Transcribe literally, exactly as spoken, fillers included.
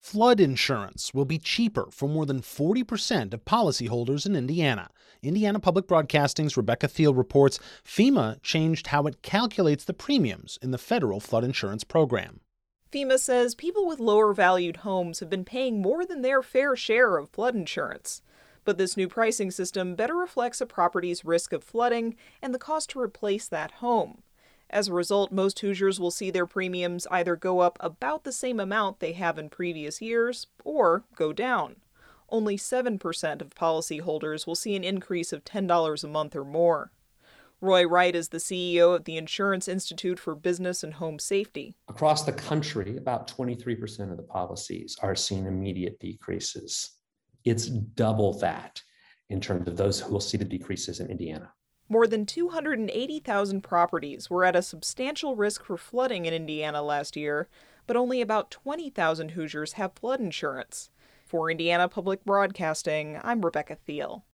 Flood insurance will be cheaper for more than forty percent of policyholders in Indiana. Indiana Public Broadcasting's Rebecca Thiel reports FEMA changed how it calculates the premiums in the federal flood insurance program. FEMA says people with lower-valued homes have been paying more than their fair share of flood insurance. But this new pricing system better reflects a property's risk of flooding and the cost to replace that home. As a result, most Hoosiers will see their premiums either go up about the same amount they have in previous years or go down. Only seven percent of policyholders will see an increase of ten dollars a month or more. Roy Wright is the C E O of the Insurance Institute for Business and Home Safety. Across the country, about twenty-three percent of the policies are seeing immediate decreases. It's double that in terms of those who will see the decreases in Indiana. More than two hundred eighty thousand properties were at a substantial risk for flooding in Indiana last year, but only about twenty thousand Hoosiers have flood insurance. For Indiana Public Broadcasting, I'm Rebecca Thiel.